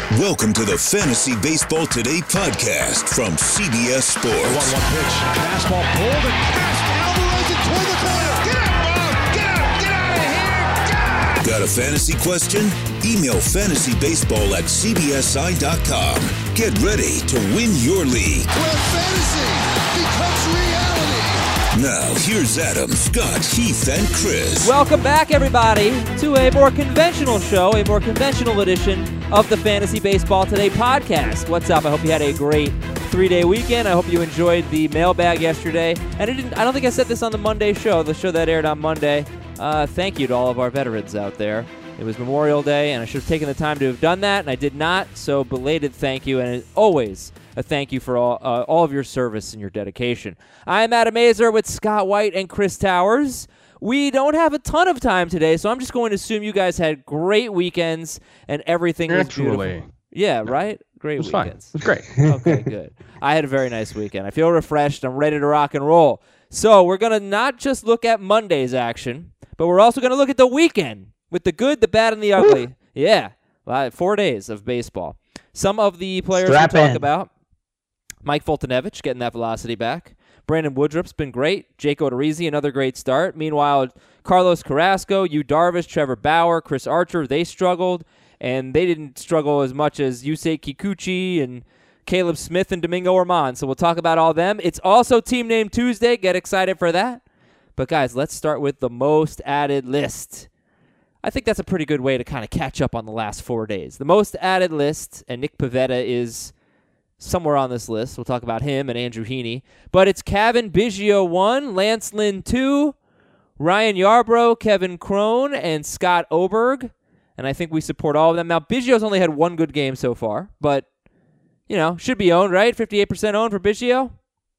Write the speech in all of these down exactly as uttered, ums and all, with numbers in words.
Welcome to the Fantasy Baseball Today podcast from C B S Sports. one one pitch. Fastball pulled and fast. Alvarez it toward the corner. Get out, Bob! Get out! Get out of here! Get out! Got a fantasy question? Email fantasybaseball at c b s i dot com. Get ready to win your league. Where fantasy becomes reality. Now, here's Adam, Scott, Heath, and Chris. Welcome back, everybody, to a more conventional show, a more conventional edition of the Fantasy Baseball Today podcast. What's up? I hope you had a great three-day weekend. I hope you enjoyed the mailbag yesterday. And I, didn't, I don't think I said this on the Monday show, the show that aired on Monday. Uh, thank you to all of our veterans out there. It was Memorial Day, and I should have taken the time to have done that, and I did not, so belated thank you, and always a thank you for all, uh, all of your service and your dedication. I'm Adam Azer with Scott White and Chris Towers. We don't have a ton of time today, so I'm just going to assume you guys had great weekends and everything was Naturally. beautiful. Yeah, right? Great It was weekends. fine. It was great. Okay, good. I had a very nice weekend. I feel refreshed. I'm ready to rock and roll. So we're going to not just look at Monday's action, but we're also going to look at the weekend with the good, the bad, and the ugly. Yeah, four days of baseball. Some of the players Strap we'll talk in. about. Mike Foltynewicz getting that velocity back. Brandon Woodruff's been great. Jake Odorizzi, another great start. Meanwhile, Carlos Carrasco, Yu Darvish, Trevor Bauer, Chris Archer, they struggled, and they didn't struggle as much as Yusei Kikuchi and Caleb Smith and Domingo Germán. So we'll talk about all them. It's also Team Name Tuesday. Get excited for that. But, guys, let's start with the most added list. I think that's a pretty good way to kind of catch up on the last four days. The most added list, and Nick Pivetta is somewhere on this list. We'll talk about him and Andrew Heaney. But it's Cavan Biggio one, Lance Lynn two, Ryan Yarbrough, Kevin Crone, and Scott Oberg. And I think we support all of them. Now, Biggio's only had one good game so far, but, you know, should be owned, right? fifty-eight percent owned for Biggio?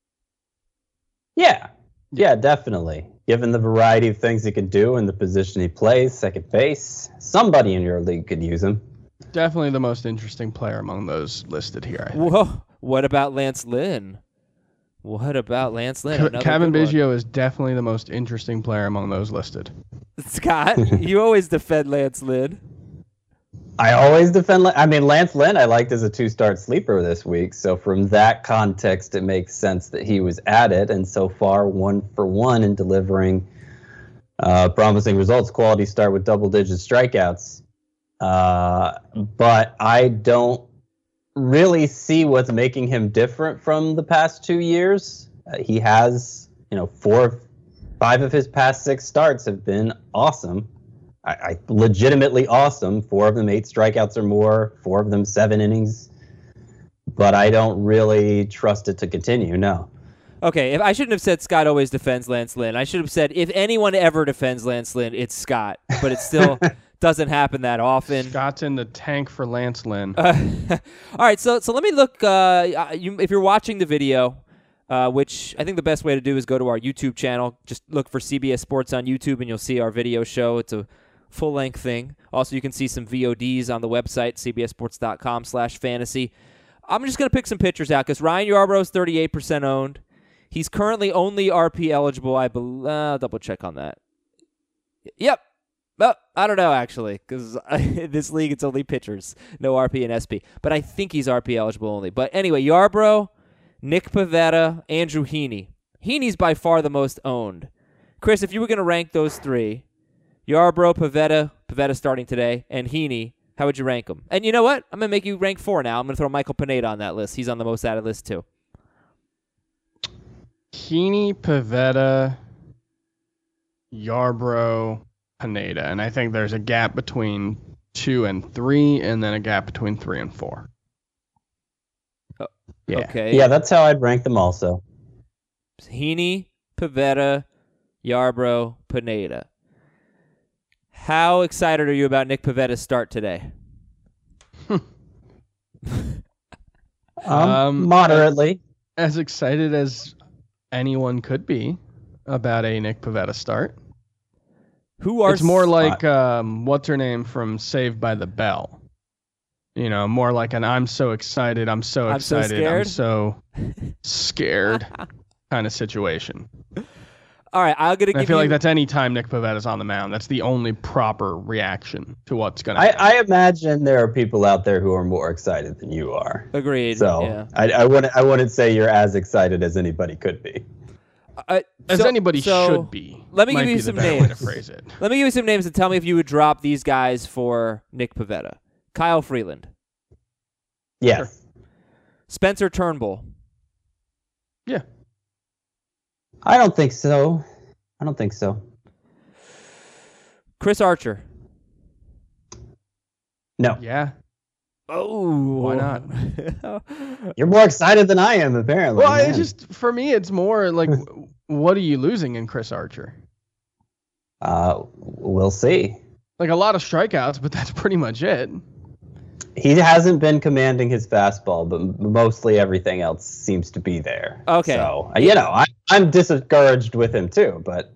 Yeah, yeah, definitely. Given the variety of things he can do and the position he plays, second base, somebody in your league could use him. Definitely the most interesting player among those listed here, I think. Whoa. What about Lance Lynn? What about Lance Lynn? Another Cavan good one. Biggio is definitely the most interesting player among those listed. Scott, you always defend Lance Lynn. I always defend. I mean, Lance Lynn I liked as a two-start sleeper this week. So from that context, it makes sense that he was added. And so far, one for one in delivering uh, promising results. Quality start with double-digit strikeouts. Uh, but I don't really see what's making him different from the past two years. Uh, he has, you know, four, five of his past six starts have been awesome. I, I legitimately awesome. Four of them eight strikeouts or more. Four of them seven innings. But I don't really trust it to continue. No. Okay, if I shouldn't have said Scott always defends Lance Lynn. I should have said if anyone ever defends Lance Lynn, it's Scott. But it still doesn't happen that often. Scott's in the tank for Lance Lynn. Uh, all right, so so let me look. Uh, you, if you're watching the video, uh, which I think the best way to do is go to our YouTube channel. Just look for C B S Sports on YouTube, and you'll see our video show. It's a full-length thing. Also, you can see some V O Ds on the website, c b s sports dot com slash fantasy. I'm just going to pick some pitchers out because Ryan Yarbrough is thirty-eight percent owned. He's currently only R P eligible. I believe. Uh, double check on that. Yep. Well, I don't know, actually, because in this league it's only pitchers, no R P and S P. But I think he's R P eligible only. But anyway, Yarbrough, Nick Pivetta, Andrew Heaney. Heaney's by far the most owned. Chris, if you were going to rank those three, Yarbrough, Pivetta, Pivetta starting today, and Heaney, how would you rank them? And you know what? I'm going to make you rank four now. I'm going to throw Michael Pineda on that list. He's on the most added list, too. Heaney, Pivetta, Yarbrough, Pineda. And I think there's a gap between two and three, and then a gap between three and four. Oh, Yeah. Okay. Yeah, that's how I'd rank them also. Heaney, Pivetta, Yarbrough, Pineda. How excited are you about Nick Pivetta's start today? Um, Um, moderately. As excited as anyone could be about a Nick Pivetta start. Who are It's more s- like, um, what's her name from Saved by the Bell? You know, more like an I'm so excited, I'm so I'm so excited, I'm scared? so scared kind of situation. All right, I'm gonna give I feel you. like that's any time Nick Pavetta's on the mound. That's the only proper reaction to what's going to I, happen. I imagine there are people out there who are more excited than you are. Agreed. So yeah. I, I wouldn't I wouldn't say you're as excited as anybody could be. Uh, As so- anybody so should be. Let me might give you be the some better way names. to phrase it. Let me give you some names and tell me if you would drop these guys for Nick Pivetta. Kyle Freeland, Yes. Spencer Turnbull, Yeah. I don't think so. I don't think so. Chris Archer. No. Yeah. Oh, Why not? You're more excited than I am, apparently. Well, man. it's just for me, it's more like, what are you losing in Chris Archer? Uh, we'll see. Like a lot of strikeouts, but that's pretty much it. He hasn't been commanding his fastball, but m- mostly everything else seems to be there. Okay. So, you know, I, I'm discouraged with him too, but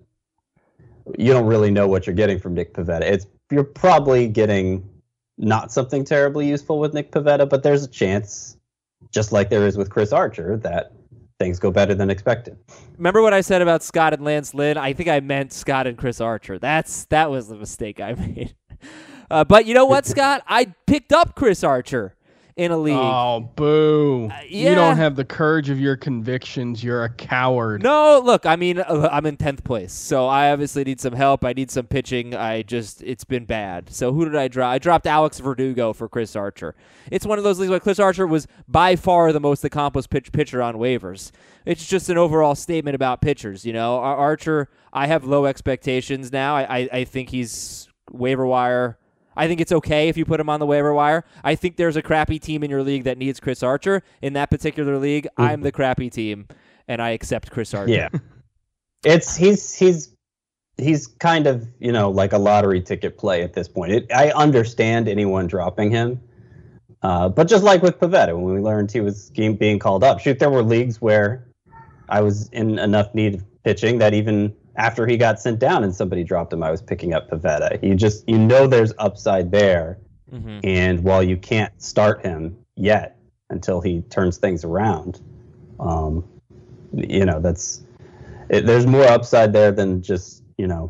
you don't really know what you're getting from Nick Pivetta. It's you're probably getting not something terribly useful with Nick Pivetta, but there's a chance, just like there is with Chris Archer, that things go better than expected. Remember what I said about Scott and Lance Lynn? I think I meant Scott and Chris Archer. That's that was the mistake I made. Uh, but you know what, Scott? I picked up Chris Archer in a league. Oh, boo. yeah. You don't have the courage of your convictions. You're a coward. No, look, I mean, uh, I'm in tenth place, so I obviously need some help. I need some pitching. I just, it's been bad. So who did I drop? I dropped Alex Verdugo for Chris Archer. It's one of those leagues where Chris Archer was by far the most accomplished pitch, pitcher on waivers. It's just an overall statement about pitchers, you know. Ar- Archer, I have low expectations now. I, I, I think he's waiver wire. I think it's okay if you put him on the waiver wire. I think there's a crappy team in your league that needs Chris Archer. In that particular league, mm-hmm. I'm the crappy team, and I accept Chris Archer. Yeah, it's he's he's he's kind of you know like a lottery ticket play at this point. It, I understand anyone dropping him, uh, but just like with Pivetta, when we learned he was being called up, shoot, there were leagues where I was in enough need of pitching that even after he got sent down and somebody dropped him, I was picking up Pivetta. You just, you know, there's upside there. Mm-hmm. And while you can't start him yet until he turns things around, um, you know, that's, it, there's more upside there than just, you know,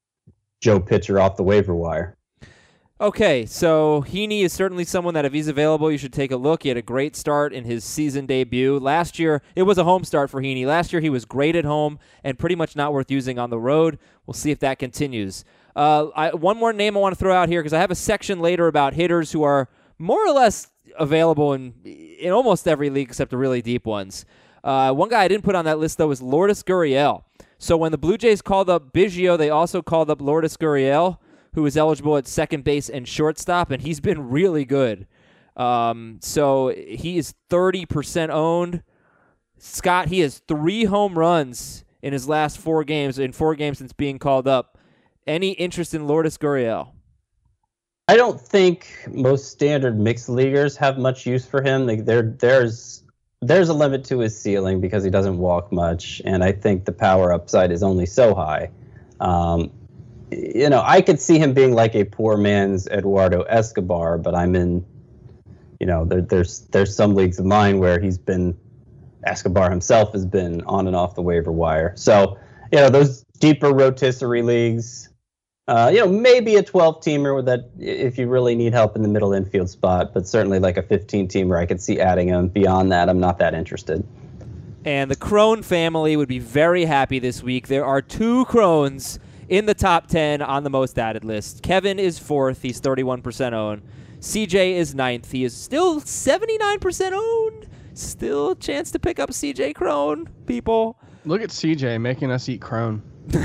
Joe pitcher off the waiver wire. Okay, so Heaney is certainly someone that if he's available, you should take a look. He had a great start in his season debut. Last year, it was a home start for Heaney. Last year, he was great at home and pretty much not worth using on the road. We'll see if that continues. Uh, I, one more name I want to throw out here because I have a section later about hitters who are more or less available in, in almost every league except the really deep ones. Uh, one guy I didn't put on that list, though, is Lourdes Gurriel. So when the Blue Jays called up Biggio, they also called up Lourdes Gurriel, who is eligible at second base and shortstop, and he's been really good. Um, so he is thirty percent owned. Scott, he has three home runs in his last four games, in four games since being called up. Any interest in Lourdes Gurriel? I don't think most standard mixed leaguers have much use for him. Like there, there's there's a limit to his ceiling because he doesn't walk much, and I think the power upside is only so high. Um, You know, I could see him being like a poor man's Eduardo Escobar, but I'm in, you know, there, there's there's some leagues of mine where he's been, Escobar himself has been on and off the waiver wire. So, you know, those deeper rotisserie leagues, uh, you know, maybe a twelve-teamer that if you really need help in the middle infield spot, but certainly like a fifteen-teamer, I could see adding him. Beyond that, I'm not that interested. And the Crone family would be very happy this week. There are two Crones in the top ten on the most added list. Kevin is fourth. He's thirty-one percent owned. C J is ninth. He is still seventy-nine percent owned. Still a chance to pick up C J Crone, people. Look at C J making us eat Crone.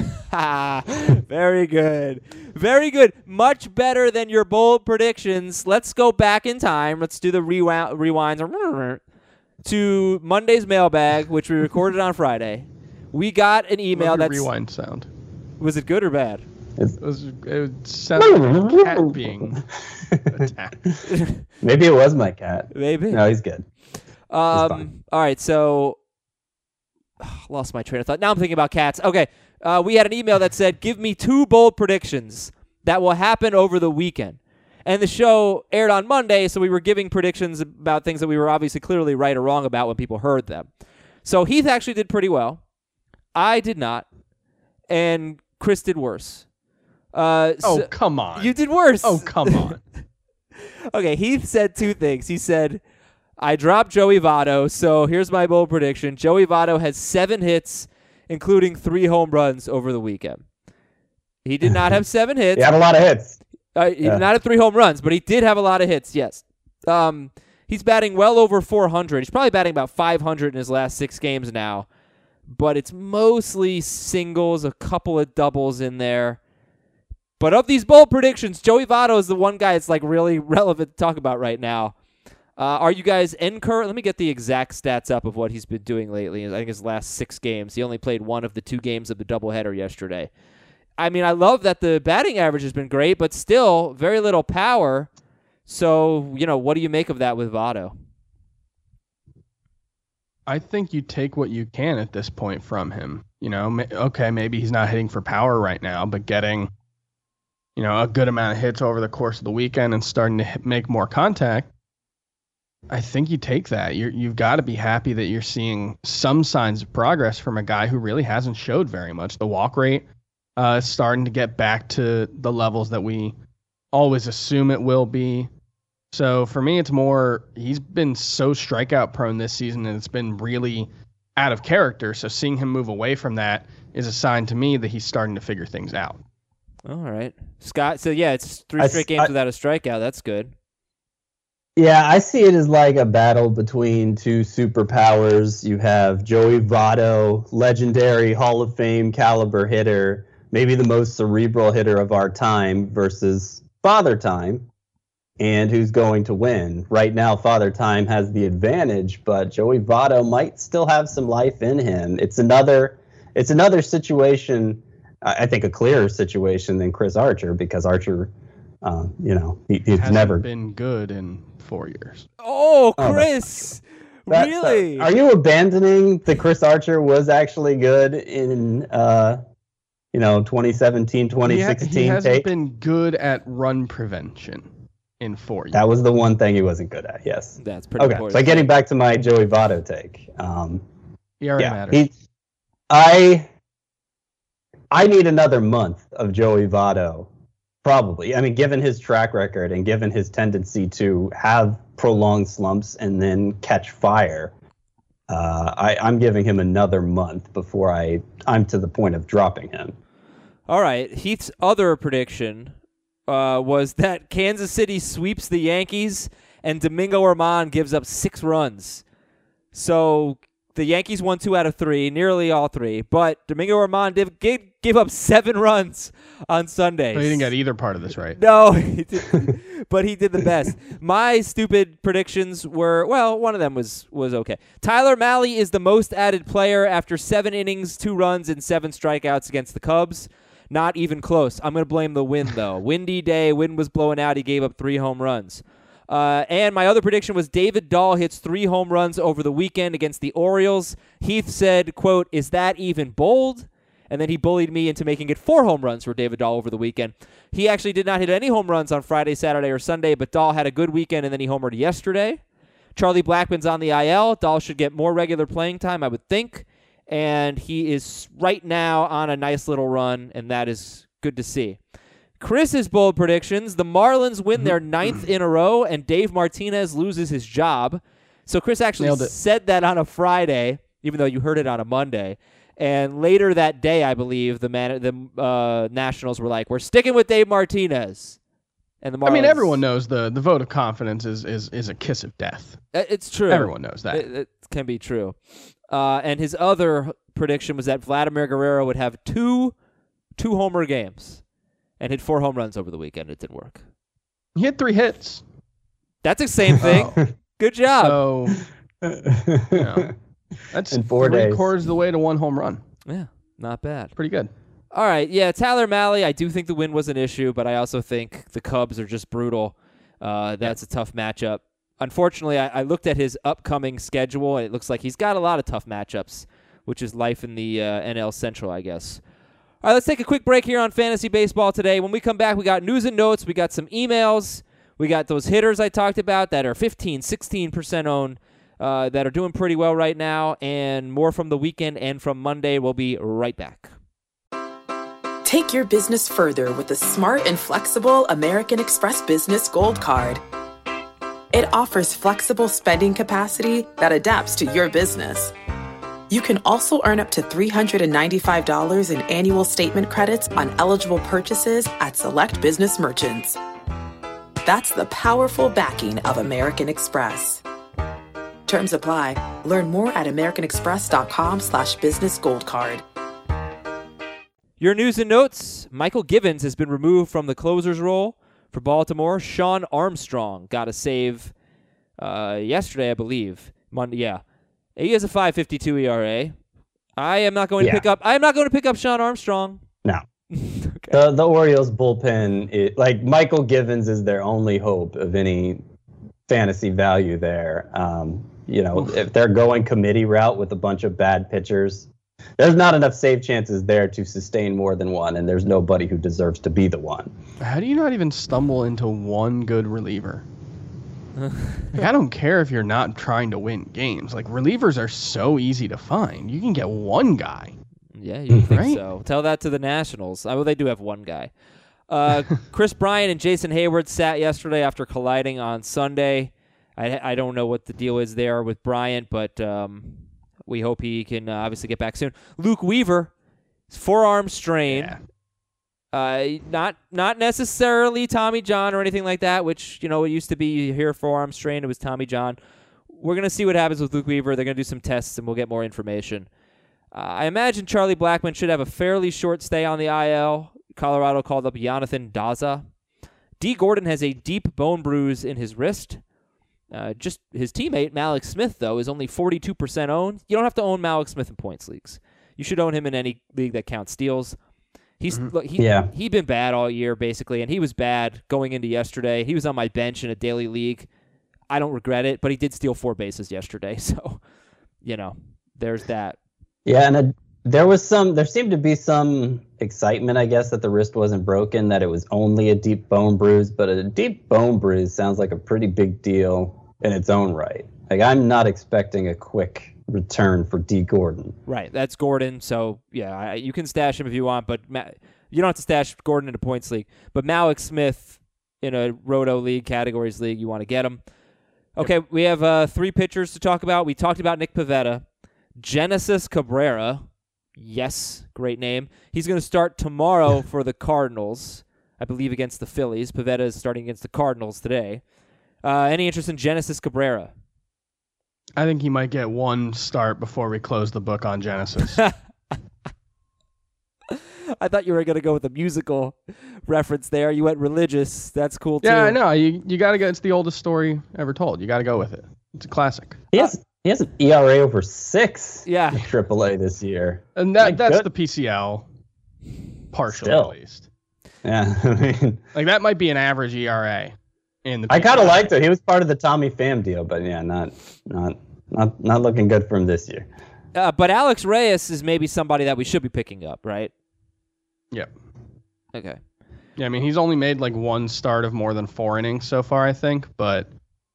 Very good. Very good. Much better than your bold predictions. Let's go back in time. Let's do the rewind, rewinds to Monday's mailbag, which we recorded on Friday. We got an email that's... rewind sound. Was it good or bad? It was. It sounded like a cat being attacked. Maybe it was my cat. Maybe. No, he's good. Um. He's fine. All right. So, lost my train of thought. Now I'm thinking about cats. Okay. Uh, we had an email that said, "Give me two bold predictions that will happen over the weekend." And the show aired on Monday, so we were giving predictions about things that we were obviously clearly right or wrong about when people heard them. So Heath actually did pretty well. I did not. and Chris did worse. Uh, Oh, so come on. you did worse. Oh, come on. Okay, Heath said two things. He said, I dropped Joey Votto, so here's my bold prediction. Joey Votto has seven hits, including three home runs over the weekend. He did not have seven hits. He had a lot of hits. Uh, he Yeah. did not have three home runs, but he did have a lot of hits, yes. Um, he's batting well over four hundred. He's probably batting about five hundred in his last six games now, but it's mostly singles, a couple of doubles in there. But of these bold predictions, Joey Votto is the one guy that's like really relevant to talk about right now. Uh, are you guys encouraged? Let me get the exact stats up of what he's been doing lately. I think his last six games. He only played one of the two games of the doubleheader yesterday. I mean, I love that the batting average has been great, but still very little power. So, you know, what do you make of that with Votto? I think you take what you can at this point from him. You know, ma- okay, maybe he's not hitting for power right now, but getting, you know, a good amount of hits over the course of the weekend and starting to hit, make more contact, I think you take that. You're, you've got to be happy that you're seeing some signs of progress from a guy who really hasn't showed very much. The walk rate uh, is starting to get back to the levels that we always assume it will be. So for me, it's more, he's been so strikeout prone this season and it's been really out of character. So seeing him move away from that is a sign to me that he's starting to figure things out. All right. Scott, so yeah, it's three I- straight games I- without a strikeout. That's good. Yeah, I see it as like a battle between two superpowers. You have Joey Votto, legendary Hall of Fame caliber hitter, maybe the most cerebral hitter of our time, versus Father Time, and who's going to win. Right now, Father Time has the advantage, but Joey Votto might still have some life in him. It's another, it's another situation, I think a clearer situation than Chris Archer, because Archer, um, you know, he, he's Hasn't never been good in four years. Oh, Oh, Chris. That- really? Are you abandoning the Chris Archer was actually good in, uh, you know, twenty seventeen, twenty sixteen He, ha- he hasn't take? been good at run prevention in four years. That was the one thing he wasn't good at, yes. That's pretty Okay, important. so getting back to my Joey Votto take. Um, E R A yeah, matters. he, I, I need another month of Joey Votto, probably. I mean, given his track record and given his tendency to have prolonged slumps and then catch fire, uh, I, I'm giving him another month before I, I'm to the point of dropping him. All right. Heath's other prediction uh, was that Kansas City sweeps the Yankees and Domingo Germán gives up six runs. So the Yankees won two out of three, nearly all three, but Domingo Germán did, gave, gave up seven runs on Sundays. So he didn't get either part of this right. No, he didn't. But he did the best. My stupid predictions were, well, one of them was was okay. Tyler Mahle is the most added player after seven innings, two runs, and seven strikeouts against the Cubs. Not even close. I'm going to blame the wind, though. Windy day, wind was blowing out. He gave up three home runs. Uh, and my other prediction was David Dahl hits three home runs over the weekend against the Orioles. Heath said, quote, is that even bold? And then he bullied me into making it four home runs for David Dahl over the weekend. He actually did not hit any home runs on Friday, Saturday, or Sunday, but Dahl had a good weekend, and then he homered yesterday. Charlie Blackmon's on the I L. Dahl should get more regular playing time, I would think. And he is right now on a nice little run, and that is good to see. Chris's bold predictions, the Marlins win their ninth in a row, and Dave Martinez loses his job. So Chris actually Nailed it. said that on a Friday, even though you heard it on a Monday. And later that day, I believe, the man, the uh, Nationals were like, we're sticking with Dave Martinez. And the Marlins, I mean, everyone knows the, the vote of confidence is, is, is a kiss of death. Uh, It's true. Everyone knows that. It, it can be true. Uh, and his other prediction was that Vladimir Guerrero would have two two homer games and hit four home runs over the weekend. It didn't work. He had three hits. That's the same thing. Oh. Good job. So, you know, that's In four three days. quarters of the way to one home run. Yeah, not bad. Pretty good. All right, yeah, Tyler Mahle, I do think the win was an issue, but I also think the Cubs are just brutal. Uh, that's a tough matchup. Unfortunately, I, I looked at his upcoming schedule, and it looks like he's got a lot of tough matchups, which is life in the uh, N L Central, I guess. All right, let's take a quick break here on Fantasy Baseball today. When we come back, we got news and notes, we got some emails, we got those hitters I talked about that are fifteen, sixteen percent owned, uh, that are doing pretty well right now, and more from the weekend and from Monday. We'll be right back. Take your business further with the smart and flexible American Express Business Gold Card. It offers flexible spending capacity that adapts to your business. You can also earn up to three hundred ninety-five dollars in annual statement credits on eligible purchases at select business merchants. That's the powerful backing of American Express. Terms apply. Learn more at americanexpress.com slash business gold card. Your news and notes. Michael Givens has been removed from the closer's role for Baltimore. Sean Armstrong got a save uh, yesterday, I believe. Monday, yeah. He has a five fifty-two E R A. I am not going yeah. to pick up. I am not going to pick up Sean Armstrong. No. Okay. The the Orioles bullpen, it, like Michael Givens, is their only hope of any fantasy value there. Um, you know, Oof. If they're going committee route with a bunch of bad pitchers, there's not enough save chances there to sustain more than one, and there's nobody who deserves to be the one. How do you not even stumble into one good reliever? Like, I don't care if you're not trying to win games. Like, relievers are so easy to find. You can get one guy. Yeah, you think right? so. Tell that to the Nationals. I well, they do have one guy. Uh, Chris Bryant and Jason Hayward sat yesterday after colliding on Sunday. I, I don't know what the deal is there with Bryant, but um, we hope he can uh, obviously get back soon. Luke Weaver, forearm strain. Yeah. Uh, not not necessarily Tommy John or anything like that, which, you know, it used to be you hear forearm strain, it was Tommy John. We're going to see what happens with Luke Weaver. They're going to do some tests, and we'll get more information. Uh, I imagine Charlie Blackmon should have a fairly short stay on the I L. Colorado called up Jonathan Daza. D. Gordon has a deep bone bruise in his wrist. Uh, just his teammate, Malik Smith, though, is only forty-two percent owned. You don't have to own Malik Smith in points leagues. You should own him in any league that counts steals. He's mm-hmm. look, he, yeah. He'd been bad all year, basically, and he was bad going into yesterday. He was on my bench in a daily league. I don't regret it, but he did steal four bases yesterday, so, you know, there's that. Yeah, and a, there was some, there seemed to be some excitement, I guess, that the wrist wasn't broken, that it was only a deep bone bruise, but a deep bone bruise sounds like a pretty big deal in its own right. Like, I'm not expecting a quick return for D. Gordon. Right, that's Gordon, so, yeah, I, you can stash him if you want, but Ma- you don't have to stash Gordon in a points league. But Malik Smith in a Roto League, Categories League, you want to get him. Okay, yep. We have uh, three pitchers to talk about. We talked about Nick Pivetta. Genesis Cabrera, yes, great name. He's going to start tomorrow for the Cardinals, I believe against the Phillies. Pivetta is starting against the Cardinals today. Uh, any interest in Genesis Cabrera? I think he might get one start before we close the book on Genesis. I thought you were going to go with a musical reference there. You went religious. That's cool, too. Yeah, I know. You, you got to go. It's the oldest story ever told. You got to go with it. It's a classic. He has, uh, he has an E R A over six yeah. in triple A this year. And that that's good. The P C L, partially Still. at least. Yeah, I mean, like that might be an average E R A. In the I kind of liked it. He was part of the Tommy Pham deal, but yeah, not not not not looking good for him this year. Uh, but Alex Reyes is maybe somebody that we should be picking up, right? Yep. Okay. Yeah, I mean, he's only made like one start of more than four innings so far, I think. But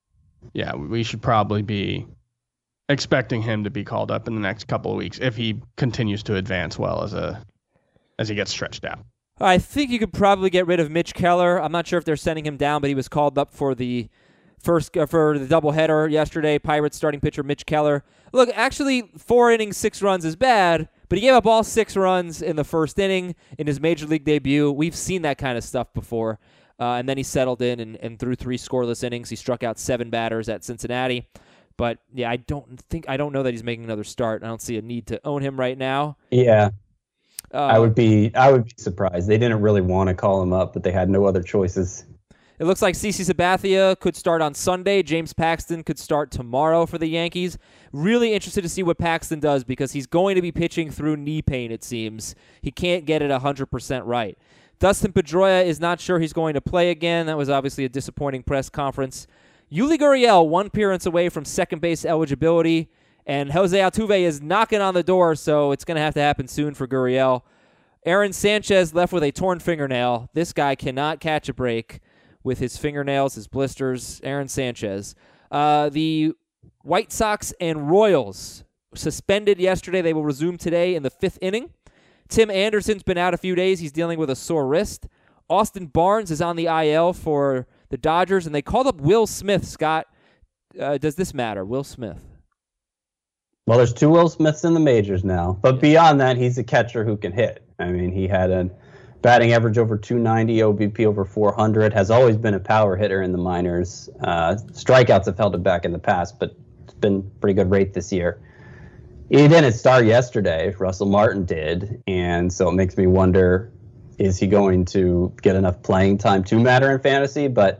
yeah, we should probably be expecting him to be called up in the next couple of weeks if he continues to advance well as a as he gets stretched out. I think you could probably get rid of Mitch Keller. I'm not sure if they're sending him down, but he was called up for the first uh, for the doubleheader yesterday. Pirates starting pitcher Mitch Keller. Look, actually, four innings, six runs is bad, but he gave up all six runs in the first inning in his major league debut. We've seen that kind of stuff before. Uh, and then he settled in and, and threw three scoreless innings. He struck out seven batters at Cincinnati. But yeah, I don't think I don't know that he's making another start. I don't see a need to own him right now. Yeah. Uh, I would be I would be surprised. They didn't really want to call him up, but they had no other choices. It looks like CeCe Sabathia could start on Sunday. James Paxton could start tomorrow for the Yankees. Really interested to see what Paxton does because he's going to be pitching through knee pain, it seems. He can't get it one hundred percent right. Dustin Pedroia is not sure he's going to play again. That was obviously a disappointing press conference. Yuli Gurriel, one appearance away from second base eligibility. And Jose Altuve is knocking on the door, so it's going to have to happen soon for Gurriel. Aaron Sanchez left with a torn fingernail. This guy cannot catch a break with his fingernails, his blisters. Aaron Sanchez. Uh, the White Sox and Royals suspended yesterday. They will resume today in the fifth inning. Tim Anderson's been out a few days. He's dealing with a sore wrist. Austin Barnes is on the I L for the Dodgers, and they called up Will Smith. Scott, uh, does this matter? Will Smith. Well, there's two Will Smiths in the majors now, but beyond that, he's a catcher who can hit. I mean, he had a batting average over two ninety, O B P over four hundred, has always been a power hitter in the minors. Uh, strikeouts have held it back in the past, but it's been pretty good rate this year. He didn't start yesterday. Russell Martin did, and so it makes me wonder, is he going to get enough playing time to matter in fantasy? But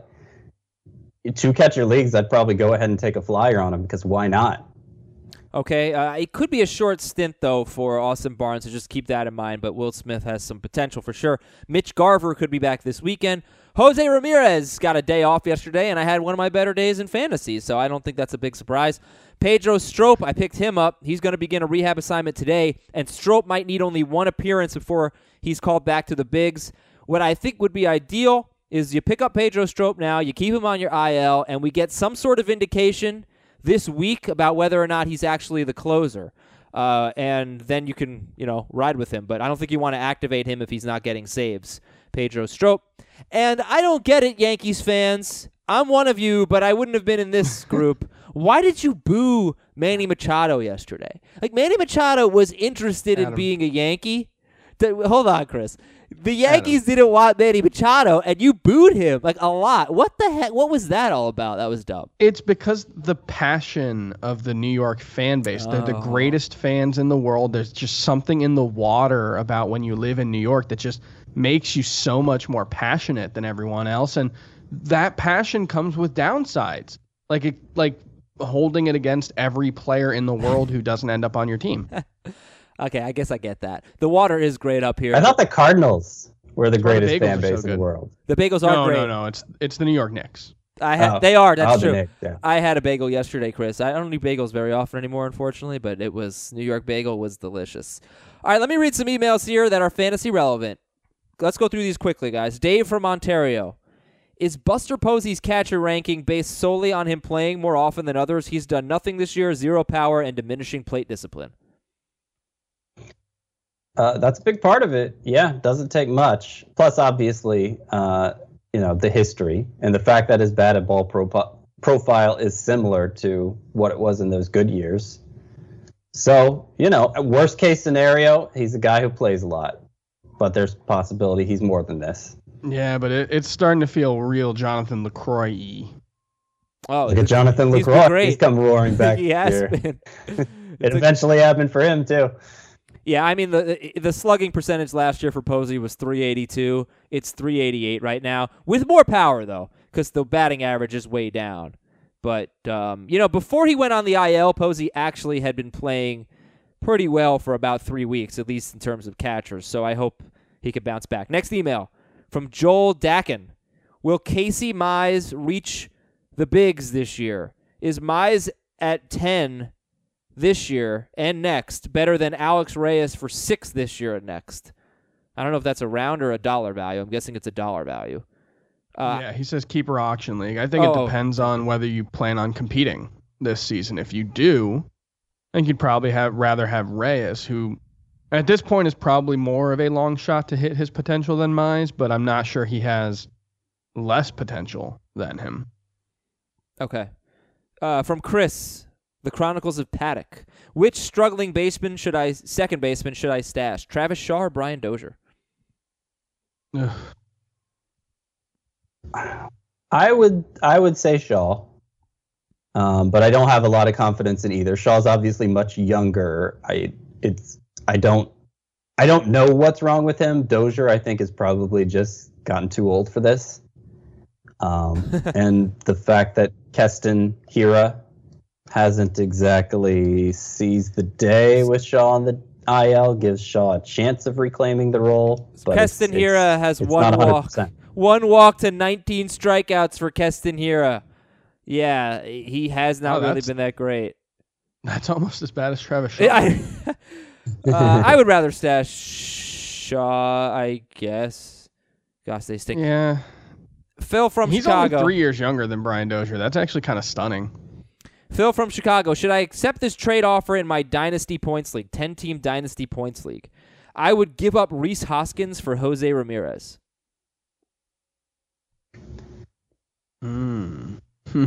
two catcher leagues, I'd probably go ahead and take a flyer on him, because why not? Okay, uh, it could be a short stint, though, for Austin Barnes, so just keep that in mind, but Will Smith has some potential for sure. Mitch Garver could be back this weekend. Jose Ramirez got a day off yesterday, and I had one of my better days in fantasy, so I don't think that's a big surprise. Pedro Strop, I picked him up. He's going to begin a rehab assignment today, and Strop might need only one appearance before he's called back to the bigs. What I think would be ideal is you pick up Pedro Strop now, you keep him on your I L, and we get some sort of indication this week about whether or not he's actually the closer. Uh, and then you can, you know, ride with him. But I don't think you want to activate him if he's not getting saves, Pedro Strop. And I don't get it, Yankees fans. I'm one of you, but I wouldn't have been in this group. Why did you boo Manny Machado yesterday? Like, Manny Machado was interested Adam. in being a Yankee. Hold on, Chris. The Yankees Adam. didn't want Manny Machado, and you booed him, like, a lot. What the heck? What was that all about? That was dumb. It's because the passion of the New York fan base. They're the Oh. greatest fans in the world. There's just something in the water about when you live in New York that just makes you so much more passionate than everyone else. And that passion comes with downsides. Like, it, like holding it against every player in the world who doesn't end up on your team. Okay, I guess I get that. The water is great up here. I thought the Cardinals were the greatest Bagels fan are so base in the good. world. The bagels are No, great. no, no. It's it's the New York Knicks. I ha- Oh, they are. That's oh, the true. Knicks, yeah. I had a bagel yesterday, Chris. I don't eat bagels very often anymore, unfortunately, but it was New York bagel was delicious. All right, let me read some emails here that are fantasy relevant. Let's go through these quickly, guys. Dave from Ontario. Is Buster Posey's catcher ranking based solely on him playing more often than others? He's done nothing this year, zero power, and diminishing plate discipline. Uh, that's a big part of it. Yeah, doesn't take much. Plus, obviously, uh, you know, the history and the fact that his batted ball pro- profile is similar to what it was in those good years. So, you know, worst case scenario, he's a guy who plays a lot, but there's possibility he's more than this. Yeah, but it, it's starting to feel real Jonathan LaCroix-y. Oh, Look at Jonathan he's been LaCroix. great. He's come roaring back he has here. been. It eventually happened for him, too. Yeah, I mean, the the slugging percentage last year for Posey was three eighty-two. It's three eighty-eight right now, with more power, though, because the batting average is way down. But, um, you know, before he went on the I L, Posey actually had been playing pretty well for about three weeks, at least in terms of catchers. So I hope he could bounce back. Next email from Joel Dakin. Will Casey Mize reach the bigs this year? Is Mize at ten this year and next better than Alex Reyes for six this year and next? I don't know if that's a round or a dollar value. I'm guessing it's a dollar value. Uh, yeah, he says keeper auction league. I think oh, it depends on whether you plan on competing this season. If you do, I think you'd probably have rather have Reyes, who at this point is probably more of a long shot to hit his potential than Mize, but I'm not sure he has less potential than him. Okay. Uh, from Chris, The Chronicles of Paddock. Which struggling baseman should I, second baseman should I stash? Travis Shaw or Brian Dozier? Ugh. I would I would say Shaw, um, but I don't have a lot of confidence in either. Shaw's obviously much younger. I it's I don't I don't know what's wrong with him. Dozier, I think, is probably just gotten too old for this. Um, and the fact that Keston Hiura hasn't exactly seized the day with Shaw on the I L gives Shaw a chance of reclaiming the role. But Keston it's, Hiura it's, has it's one not one hundred walk. percent. One walk to nineteen strikeouts for Keston Hiura. Yeah, he has not Oh, really that's- been that great. That's almost as bad as Travis Shaw. I, uh, I would rather stash Shaw, I guess. Gosh, they stink. yeah. Phil from He's Chicago. only three years younger than Brian Dozier. That's actually kind of stunning. Phil from Chicago. Should I accept this trade offer in my Dynasty Points League, ten-team Dynasty Points League? I would give up Rhys Hoskins for Jose Ramirez. Hmm.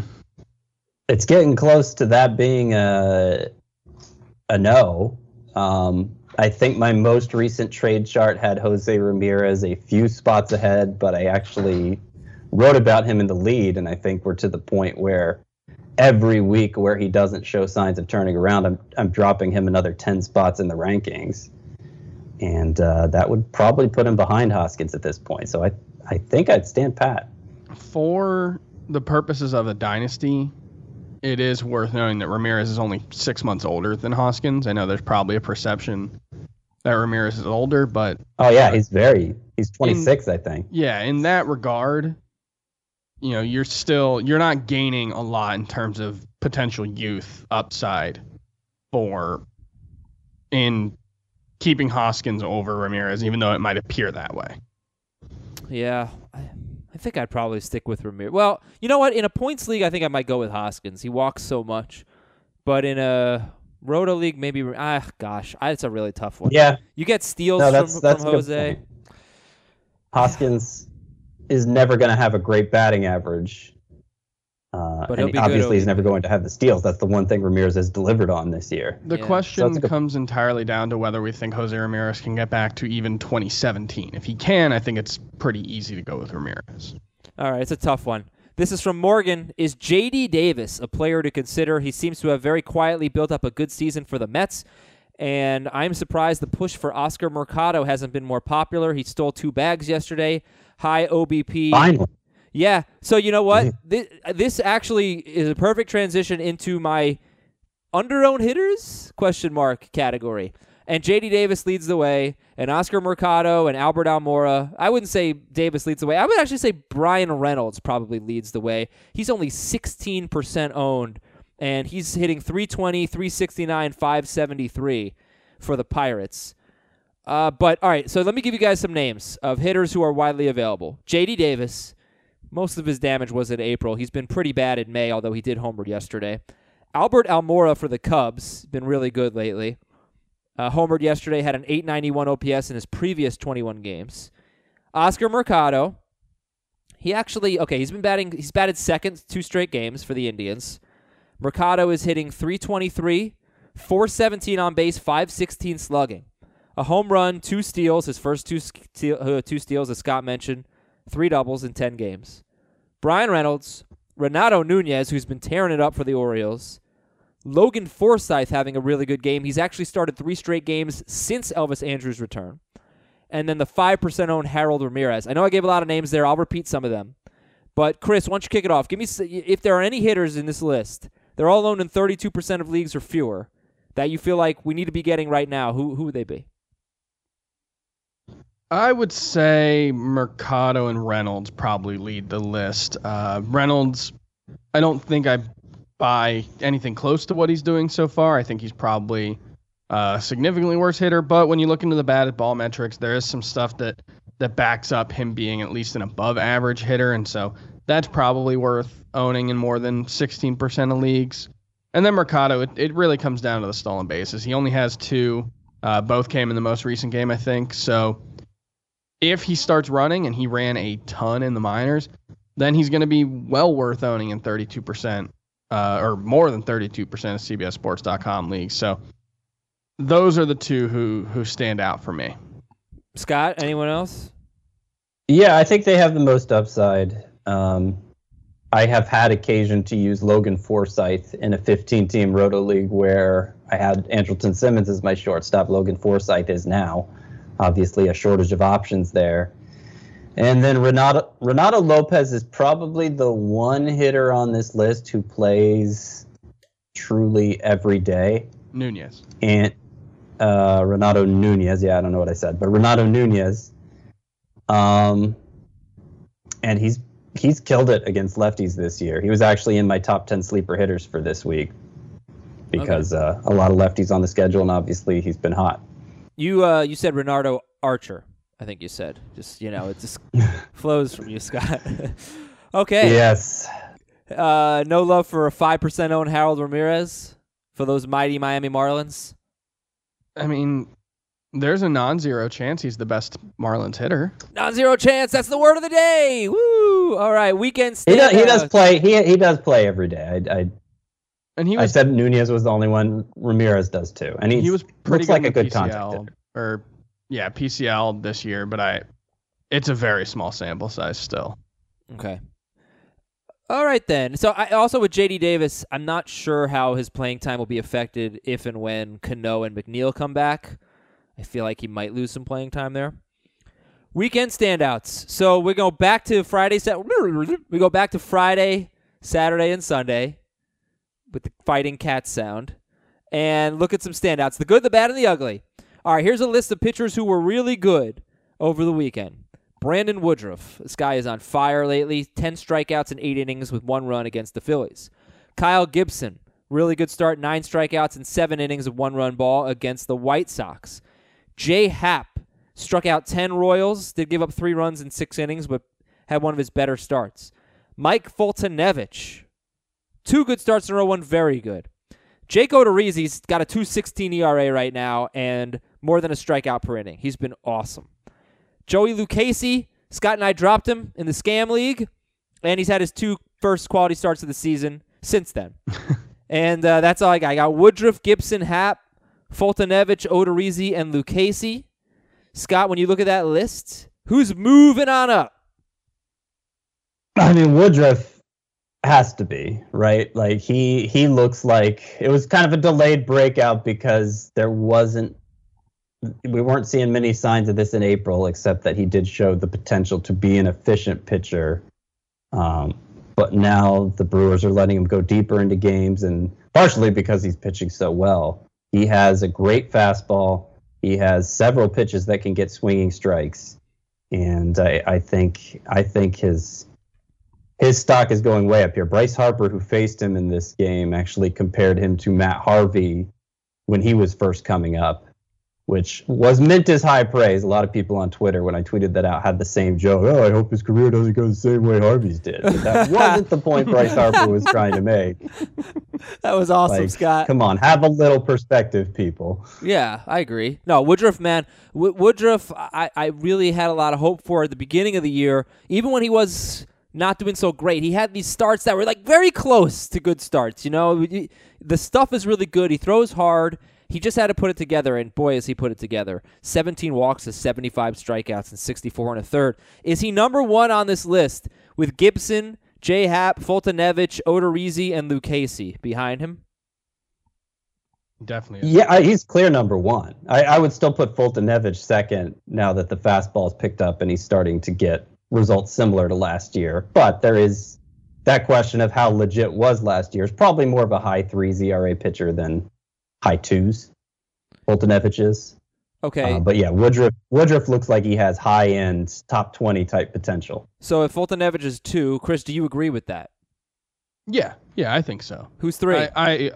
It's getting close to that being a a no. Um, I think my most recent trade chart had Jose Ramirez a few spots ahead, but I actually wrote about him in the lead, and I think we're to the point where every week where he doesn't show signs of turning around, I'm I'm dropping him another ten spots in the rankings, and uh, that would probably put him behind Hoskins at this point. So I I think I'd stand pat. For the purposes of a dynasty, it is worth knowing that Ramirez is only six months older than Hoskins. I know there's probably a perception that Ramirez is older, but oh yeah, he's very he's twenty-six, in, I think. Yeah, in that regard, you know, you're still you're not gaining a lot in terms of potential youth upside for in keeping Hoskins over Ramirez, even though it might appear that way. Yeah, I, I think I'd probably stick with Ramirez. Well, you know what? In a points league, I think I might go with Hoskins. He walks so much. But in a Roto league, maybe, ah, gosh, it's a really tough one. Yeah. You get steals no, that's, from, that's from Jose. Hoskins is never going to have a great batting average. Uh, But he'll and be obviously good he's never going to have the steals. That's the one thing Ramirez has delivered on this year. The Yeah. question So that's a good- comes entirely down to whether we think Jose Ramirez can get back to even twenty seventeen. If he can, I think it's pretty easy to go with Ramirez. All right, it's a tough one. This is from Morgan. Is J D Davis a player to consider? He seems to have very quietly built up a good season for the Mets, and I'm surprised the push for Oscar Mercado hasn't been more popular. He stole two bags yesterday. High O B P. Finally. Yeah. So you know what? This, this actually is a perfect transition into my under-owned hitters question mark category. And J D Davis leads the way, and Oscar Mercado and Albert Almora. I wouldn't say Davis leads the way. I would actually say Brian Reynolds probably leads the way. He's only sixteen percent owned, and he's hitting three twenty, three sixty-nine, five seventy-three for the Pirates. Uh, but, all right, so let me give you guys some names of hitters who are widely available. J D Davis. Most of his damage was in April. He's been pretty bad in May, although he did homer yesterday. Albert Almora for the Cubs. Been really good lately. Uh, homered yesterday, had an eight ninety-one O P S in his previous twenty-one games. Oscar Mercado. He actually, okay, he's been batting, he's batted second two straight games for the Indians. Mercado is hitting three twenty-three, four seventeen on base, five sixteen slugging. A home run, two steals, his first two, steal, uh, two steals, as Scott mentioned. Three doubles in ten games. Brian Reynolds, Renato Nunez, who's been tearing it up for the Orioles. Logan Forsythe having a really good game. He's actually started three straight games since Elvis Andrus' return. And then the five percent owned Harold Ramirez. I know I gave a lot of names there. I'll repeat some of them. But, Chris, why don't you kick it off? Give me, if there are any hitters in this list, they're all owned in thirty-two percent of leagues or fewer, that you feel like we need to be getting right now, who, who would they be? I would say Mercado and Reynolds probably lead the list. Uh, Reynolds, I don't think I buy anything close to what he's doing so far. I think he's probably a significantly worse hitter. But when you look into the batted ball metrics, there is some stuff that, that backs up him being at least an above average hitter. And so that's probably worth owning in more than sixteen percent of leagues. And then Mercado, it, it really comes down to the stolen bases. He only has two. Uh, both came in the most recent game, I think. So if he starts running, and he ran a ton in the minors, then he's going to be well worth owning in thirty-two percent uh, or more than thirty-two percent of C B S Sports dot com leagues. So those are the two who who stand out for me. Scott, anyone else? Yeah, I think they have the most upside. Um, I have had occasion to use Logan Forsythe in a fifteen-team Roto League where I had Andrelton Simmons as my shortstop. Logan Forsythe is now. Obviously, a shortage of options there. And then Renato, Renato Lopez is probably the one hitter on this list who plays truly every day. Nunez. And uh, Renato Nunez. Yeah, I don't know what I said, but Renato Nunez. Um, and he's he's killed it against lefties this year. He was actually in my top ten sleeper hitters for this week because okay. uh, a lot of lefties on the schedule, and obviously he's been hot. You uh, you said Renardo Archer, I think you said. Just, you know, it just flows from you, Scott. Okay. Yes. Uh, no love for a five percent owned Harold Ramirez for those mighty Miami Marlins? I mean, There's a non-zero chance he's the best Marlins hitter. Non-zero chance. That's the word of the day. Woo! All right, weekend He does, standouts. he does play. He he does play every day. I I, And he I was said Nunez was the only one. Ramirez does too, and he's, he was pretty looks good like in a the good P C L, contact hitter. or yeah, P C L this year, but I it's a very small sample size still. Okay. All right, then. So I also with J D Davis, I'm not sure how his playing time will be affected if and when Cano and McNeil come back. I feel like he might lose some playing time there. Weekend standouts. So we go back to Friday. We go back to Friday, Saturday, and Sunday with the fighting cat sound, and look at some standouts: the good, the bad, and the ugly. All right, here's a list of pitchers who were really good over the weekend. Brandon Woodruff. This guy is on fire lately. Ten strikeouts in eight innings with one run against the Phillies. Kyle Gibson. Really good start. Nine strikeouts in seven innings of one-run ball against the White Sox. Jay Happ struck out ten Royals, did give up three runs in six innings, but had one of his better starts. Mike Foltynewicz, two good starts in a row, one very good. Jake Odorizzi's got a two sixteen E R A right now and more than a strikeout per inning. He's been awesome. Joey Lucchesi, Scott and I dropped him in the Scam League, and he's had his two first quality starts of the season since then. and uh, that's all I got. I got Woodruff, Gibson, Happ, Foltynewicz, Odorizzi, and Lucchesi. Scott, when you look at that list, who's moving on up? I mean, Woodruff has to be, right? Like, he he looks like it was kind of a delayed breakout because there wasn't, we weren't seeing many signs of this in April, except that he did show the potential to be an efficient pitcher. Um, but now the Brewers are letting him go deeper into games, and partially because he's pitching so well. He has a great fastball. He has several pitches that can get swinging strikes, and I, I think I think his his stock is going way up here. Bryce Harper, who faced him in this game, actually compared him to Matt Harvey when he was first coming up, which was meant as high praise. A lot of people on Twitter, when I tweeted that out, had the same joke. Oh, I hope his career doesn't go the same way Harvey's did. But that wasn't the point Bryce Harper was trying to make. That was awesome, Like, Scott. Come on, have a little perspective, people. Yeah, I agree. No, Woodruff, man. W- Woodruff, I, I really had a lot of hope for at the beginning of the year. Even when he was not doing so great, he had these starts that were like very close to good starts. You know, the stuff is really good. He throws hard. He just had to put it together, and boy, has he put it together. seventeen walks to seventy-five strikeouts and sixty-four and a third. Is he number one on this list with Gibson, Jay Happ, Foltynewicz, Odorizzi, and Lucchesi behind him? Definitely. Yeah, I, he's clear number one. I, I would still put Foltynewicz second now that the fastball's picked up and he's starting to get results similar to last year. But there is that question of how legit was last year. It's probably more of a high threes E R A pitcher than high twos. Foltynewicz is. Okay. Uh, but yeah, Woodruff Woodruff looks like he has high-end, top twenty type potential. So if Foltynewicz is two, Chris, do you agree with that? Yeah, yeah, I think so. Who's three? I, I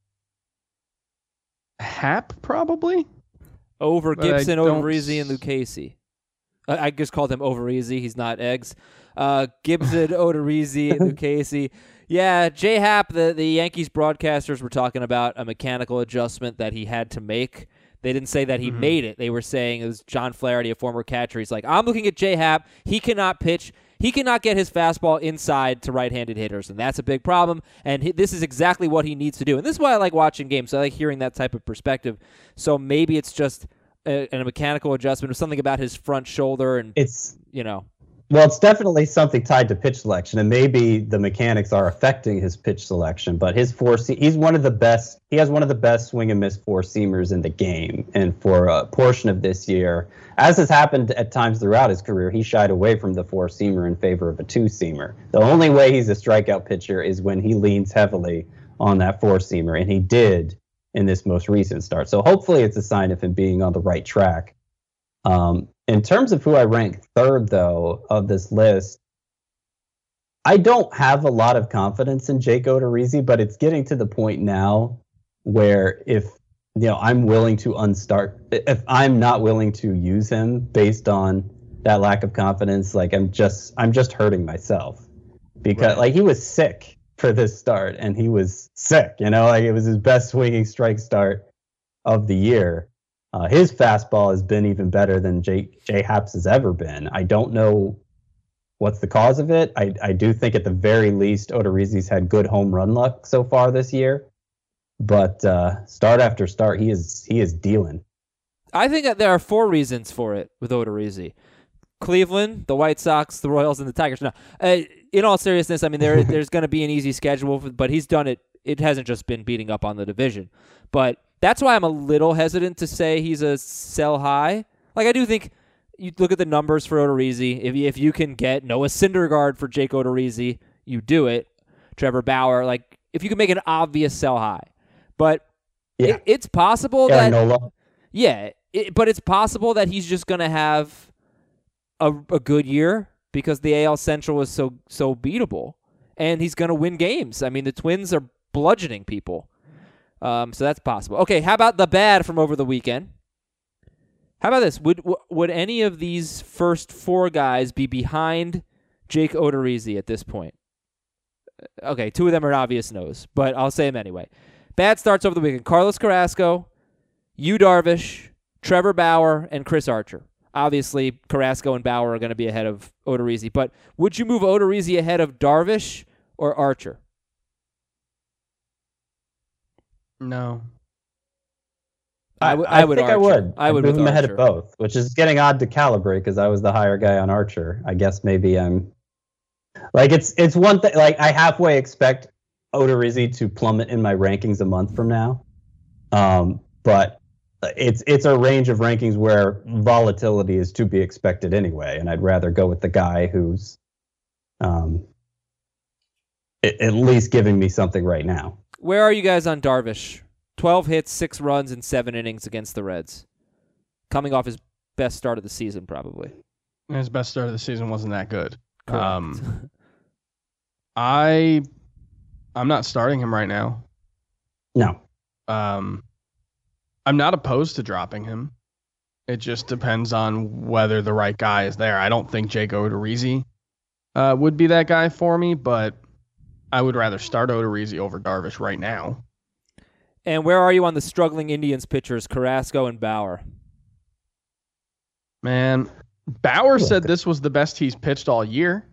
Hap probably Over but Gibson, I don't Odorizzi, and Lucchesi. I, I just called him Overeasy. He's not eggs. Uh, Gibson, Odorizzi, and Lucchesi. Yeah, Jay Happ, the, the Yankees broadcasters were talking about a mechanical adjustment that he had to make. They didn't say that he Mhm. made it. They were saying, it was John Flaherty, a former catcher. He's like, I'm looking at Jay Happ. He cannot pitch. He cannot get his fastball inside to right-handed hitters, and that's a big problem. And he, this is exactly what he needs to do. And this is why I like watching games. I like hearing that type of perspective. So maybe it's just a, a mechanical adjustment or something about his front shoulder, and It's you know. Well, it's definitely something tied to pitch selection, and maybe the mechanics are affecting his pitch selection. But his four, he's one of the best. He has one of the best swing and miss four seamers in the game, and for a portion of this year, as has happened at times throughout his career, he shied away from the four seamer in favor of a two seamer. The only way he's a strikeout pitcher is when he leans heavily on that four seamer, and he did in this most recent start. So hopefully, it's a sign of him being on the right track. Um, In terms of who I rank third, though, of this list, I don't have a lot of confidence in Jake Odorizzi, but it's getting to the point now where if you know I'm willing to unstart, if I'm not willing to use him based on that lack of confidence, like I'm just I'm just hurting myself because Right. like he was sick for this start, and he was sick, you know, like it was his best swinging strike start of the year. Uh, his fastball has been even better than J J Happ's has ever been. I don't know what's the cause of it. I, I do think at the very least Odorizzi's had good home run luck so far this year. But uh, start after start, he is he is dealing. I think that there are four reasons for it with Odorizzi. Cleveland, the White Sox, the Royals, and the Tigers. Now, uh, in all seriousness, I mean, there there's going to be an easy schedule, but he's done it. It hasn't just been beating up on the division. But that's why I'm a little hesitant to say he's a sell high. Like, I do think you look at the numbers for Odorizzi. If you, if you can get Noah Syndergaard for Jake Odorizzi, you do it. Trevor Bauer, like, if you can make an obvious sell high. But yeah. it, it's possible yeah, that... Nola. Yeah, it, but it's possible that he's just going to have a, a good year because the A L Central is so so beatable, and he's going to win games. I mean, the Twins are bludgeoning people, um, so that's possible. Okay, how about the bad from over the weekend? How about this? Would would any of these first four guys be behind Jake Odorizzi at this point? Okay, two of them are obvious no's, but I'll say them anyway. Bad starts over the weekend. Carlos Carrasco, Yu Darvish, Trevor Bauer, and Chris Archer. Obviously, Carrasco and Bauer are going to be ahead of Odorizzi, but would you move Odorizzi ahead of Darvish or Archer? No. I, w- I, I would think Archer. I would. I would move with him ahead Archer. of both, which is getting odd to calibrate because I was the higher guy on Archer. I guess maybe I'm like it's it's one thing. Like I halfway expect Odorizzi to plummet in my rankings a month from now, um, but it's it's a range of rankings where volatility is to be expected anyway, and I'd rather go with the guy who's um, at, at least giving me something right now. Where are you guys on Darvish? twelve hits, six runs, and seven innings against the Reds. Coming off his best start of the season, probably. His best start of the season wasn't that good. Correct. Um, I, I'm not starting him right now. No. Um, I'm not opposed to dropping him. It just depends on whether the right guy is there. I don't think Jake Odorizzi uh, would be that guy for me, but I would rather start Odorizzi over Darvish right now. And where are you on the struggling Indians pitchers, Carrasco and Bauer? Man, Bauer said this was the best he's pitched all year.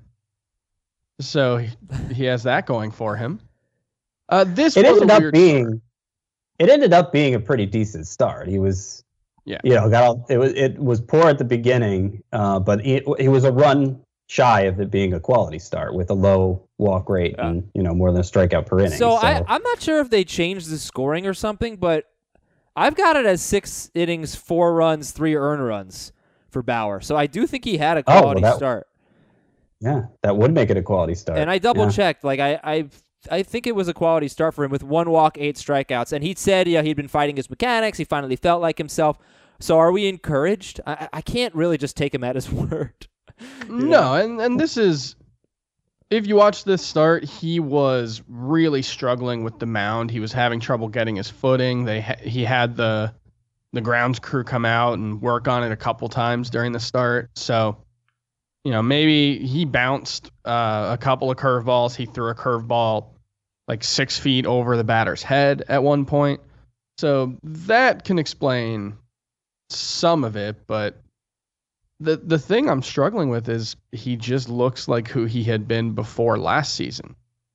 So he, he has that going for him. Uh, this It was ended a up weird being start. it ended up being a pretty decent start. He was Yeah. you know, got all, it was it was poor at the beginning, uh, but it, it was a run shy of it being a quality start with a low walk rate Yeah. and, you know, more than a strikeout per inning. So, I, I'm not sure if they changed the scoring or something, but I've got it as six innings, four runs, three earned runs for Bauer. So I do think he had a Oh, well, quality that- start. yeah, that would make it a quality start. And I double yeah. checked. Like I, I, I think it was a quality start for him with one walk, eight strikeouts. And he said, yeah, he'd been fighting his mechanics. He finally felt like himself. So are we encouraged? I, I can't really just take him at his word. No, and, and this is, if you watch this start, he was really struggling with the mound. He was having trouble getting his footing. They ha- He had the the grounds crew come out and work on it a couple times during the start. So, you know, maybe he bounced uh, a couple of curveballs. He threw a curveball like six feet over the batter's head at one point. So that can explain some of it, but the the thing I'm struggling with is he just looks like who he had been before last season.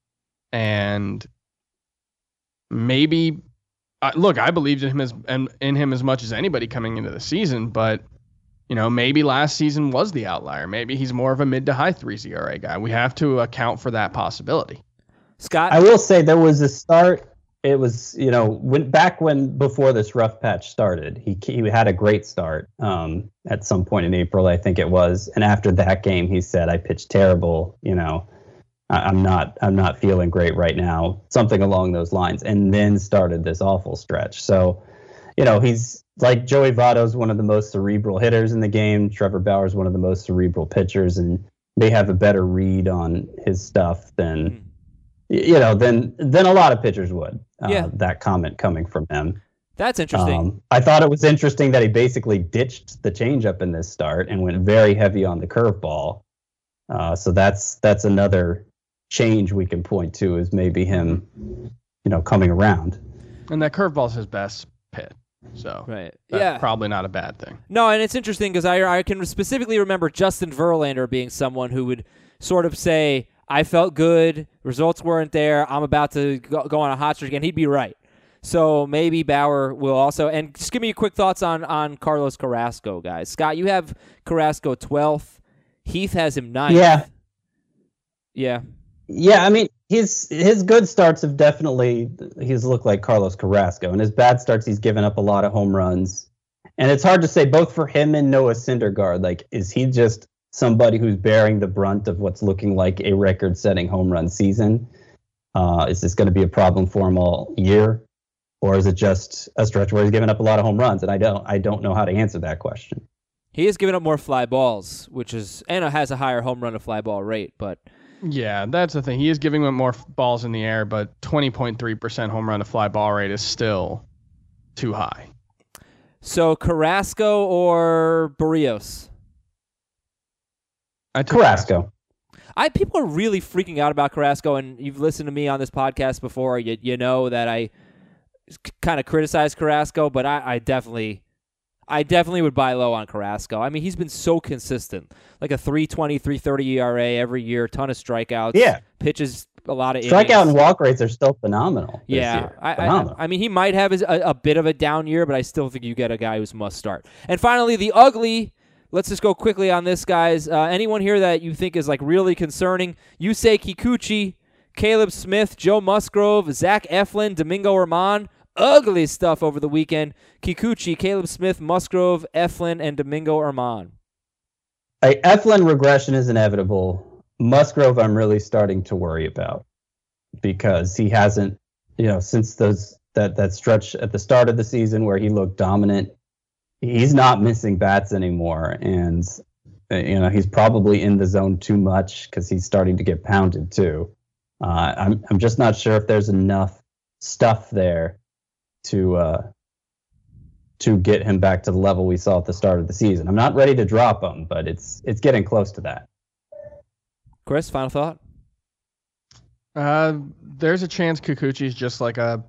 And maybe uh, look, I believed in him as and in him as much as anybody coming into the season, but you know, maybe last season was the outlier. Maybe he's more of a mid to high threes E R A guy. We have to account for that possibility. Scott? I will say there was a start. It was, you know, when back when before this rough patch started, he he had a great start um, at some point in April, I think it was. And after that game, he said, "I pitched terrible. You know, I, I'm not I'm not feeling great right now." Something along those lines, and then started this awful stretch. So, you know, he's like Joey Votto's one of the most cerebral hitters in the game. Trevor Bauer's one of the most cerebral pitchers, and they have a better read on his stuff than. Mm. You know, then then a lot of pitchers would. Uh, Yeah. That comment coming from him. That's interesting. Um, I thought it was interesting that he basically ditched the changeup in this start and went very heavy on the curveball. Uh, so that's that's another change we can point to is maybe him, you know, coming around. And that curveball's his best pit. So Right. that's Yeah. probably not a bad thing. No, and it's interesting because I, I can specifically remember Justin Verlander being someone who would sort of say, I felt good, results weren't there, I'm about to go, go on a hot streak, and he'd be right. So maybe Bauer will also. And just give me your quick thoughts on, on Carlos Carrasco, guys. Scott, you have Carrasco twelfth. Heath has him ninth. Yeah. Yeah. Yeah, I mean, his his good starts have definitely he's looked like Carlos Carrasco, and his bad starts he's given up a lot of home runs, and it's hard to say both for him and Noah Syndergaard. Like, is he just somebody who's bearing the brunt of what's looking like a record-setting home run season? Uh, is this going to be a problem for him all year, or is it just a stretch where he's giving up a lot of home runs? And I don't I don't know how to answer that question. He has given up more fly balls, which is and has a higher home run to fly ball rate, but. Yeah, that's the thing. He is giving them more f- balls in the air, but twenty point three percent home run to fly ball rate is still too high. So Carrasco or Barrios? I took Carrasco. I people are really freaking out about Carrasco, and you've listened to me on this podcast before. You you know that I kind of criticize Carrasco, but I, I definitely, I definitely would buy low on Carrasco. I mean, he's been so consistent, like a three twenty, three thirty E R A every year, ton of strikeouts. Yeah, pitches a lot of strikeout innings. and walk rates are still phenomenal. This Yeah, year. I, phenomenal. I, I mean, he might have his, a, a bit of a down year, but I still think you get a guy who's must start. And finally, the ugly. Let's just go quickly on this, guys. Uh, anyone here that you think is like really concerning? Yusei Kikuchi, Caleb Smith, Joe Musgrove, Zach Eflin, Domingo Germán. Ugly stuff over the weekend. Kikuchi, Caleb Smith, Musgrove, Eflin, and Domingo Germán. Hey, Eflin regression is inevitable. Musgrove, I'm really starting to worry about because he hasn't, you know, since those that that stretch at the start of the season where he looked dominant. He's not missing bats anymore, and you know he's probably in the zone too much because he's starting to get pounded too. Uh, I'm I'm just not sure if there's enough stuff there to uh, to get him back to the level we saw at the start of the season. I'm not ready to drop him, but it's it's getting close to that. Chris, final thought? Uh, there's a chance Kikuchi's just like a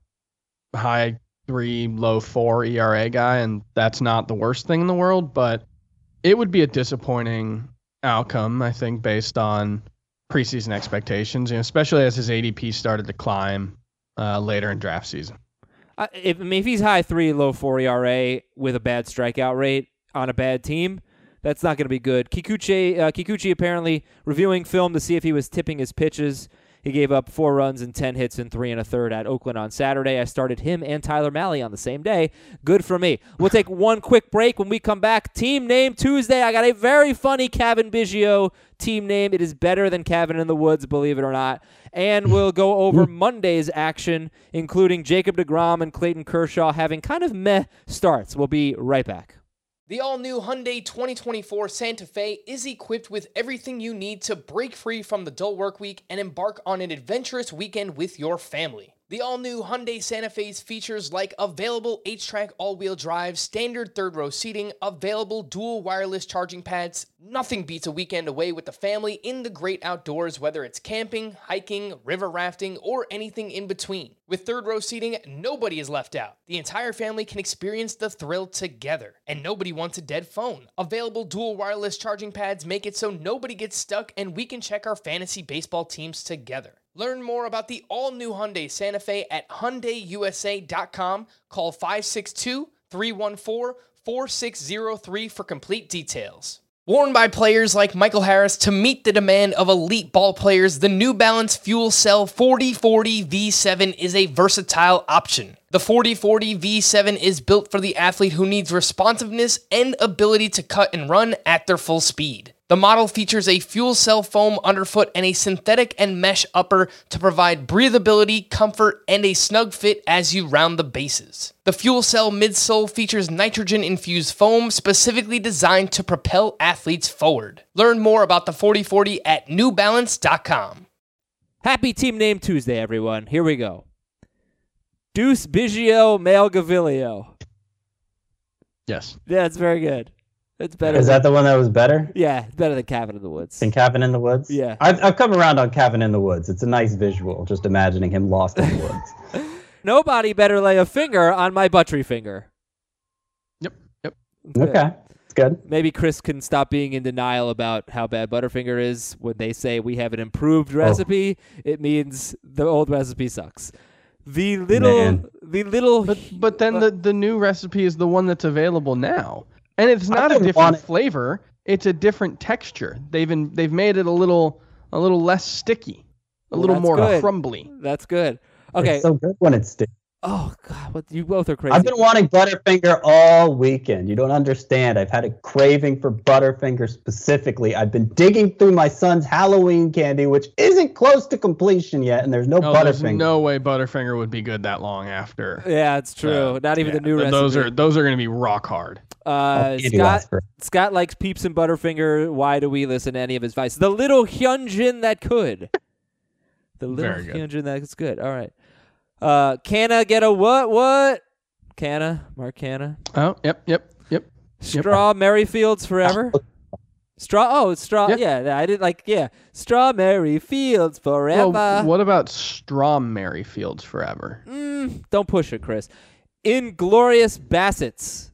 high three, low four E R A guy, and that's not the worst thing in the world, but it would be a disappointing outcome, I think, based on preseason expectations, you know, especially as his A D P started to climb uh, later in draft season. Uh, if, I mean, if he's high three, low four E R A with a bad strikeout rate on a bad team, that's not going to be good. Kikuchi, uh, Kikuchi apparently reviewing film to see if he was tipping his pitches. He gave up four runs and ten hits in three and a third at Oakland on Saturday. I started him and Tyler Malley on the same day. Good for me. We'll take one quick break. When we come back, Team Name Tuesday. I got a very funny Cavan Biggio team name. It is better than Cabin in the Woods, believe it or not. And we'll go over Monday's action, including Jacob deGrom and Clayton Kershaw having kind of meh starts. We'll be right back. The all-new Hyundai twenty twenty-four Santa Fe is equipped with everything you need to break free from the dull work week and embark on an adventurous weekend with your family. The all-new Hyundai Santa Fe's features like available H-Track all-wheel drive, standard third-row seating, available dual wireless charging pads. Nothing beats a weekend away with the family in the great outdoors, whether it's camping, hiking, river rafting, or anything in between. With third-row seating, nobody is left out. The entire family can experience the thrill together, and nobody wants a dead phone. Available dual wireless charging pads make it so nobody gets stuck, and we can check our fantasy baseball teams together. Learn more about the all-new Hyundai Santa Fe at Hyundai U S A dot com. Call five six two, three one four, four six zero three for complete details. Worn by players like Michael Harris to meet the demand of elite ball players, the New Balance Fuel Cell forty forty V seven is a versatile option. The forty forty V seven is built for the athlete who needs responsiveness and ability to cut and run at their full speed. The model features a fuel cell foam underfoot and a synthetic and mesh upper to provide breathability, comfort, and a snug fit as you round the bases. The fuel cell midsole features nitrogen-infused foam specifically designed to propel athletes forward. Learn more about the forty forty at new balance dot com. Happy Team Name Tuesday, everyone. Here we go. Deuce Biggio Malgavilio. Yes. Yeah, it's very good. It's better. Is than, that the one that was better Yeah, it's better than Cabin in the Woods. than Cabin in the Woods? Yeah. I've, I've come around on Cabin in the Woods. It's a nice visual, just imagining him lost in the woods. Nobody better lay a finger on my buttery finger. Okay. It's good. Maybe Chris can stop being in denial about how bad Butterfinger is. When they say we have an improved recipe, oh. it means the old recipe sucks. The little, Man. the little, but but then uh, the, the new recipe is the one that's available now, and it's not a different flavor; it's a different texture. They've in, they've made it a little a little less sticky, a well, little more good. crumbly. That's good. Okay, it's so good when it's sticky. Oh God, what, you both are crazy. I've been wanting Butterfinger all weekend. You don't understand. I've had a craving for Butterfinger specifically. I've been digging through my son's Halloween candy, which isn't close to completion yet, and there's no, no Butterfinger. There's no way Butterfinger would be good that long after. Yeah, it's true. Uh, Not even yeah, the new recipe. Those are those are going to be rock hard. Uh, Scott Scott likes Peeps and Butterfinger. Why do we listen to any of his advice? The little Hyunjin that could. The little Hyunjin that's good. All right. Uh, can I get a what? What? Canna? Mark Canna? Oh, yep, yep, yep. Strawberry Fields Forever? Straw? Oh, it's straw. Yep. Yeah, I didn't like, yeah. Strawberry Fields Forever. Well, what about Strawberry Fields Forever? Mm, don't push it, Chris. Inglorious Bassets.